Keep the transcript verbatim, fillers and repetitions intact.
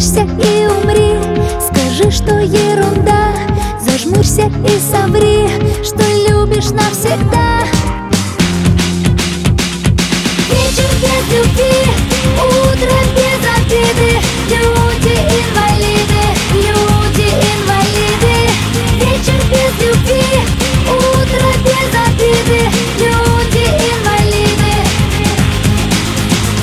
боишься и умри. Скажи, что ерунда, зажмурься и соври, что любишь навсегда.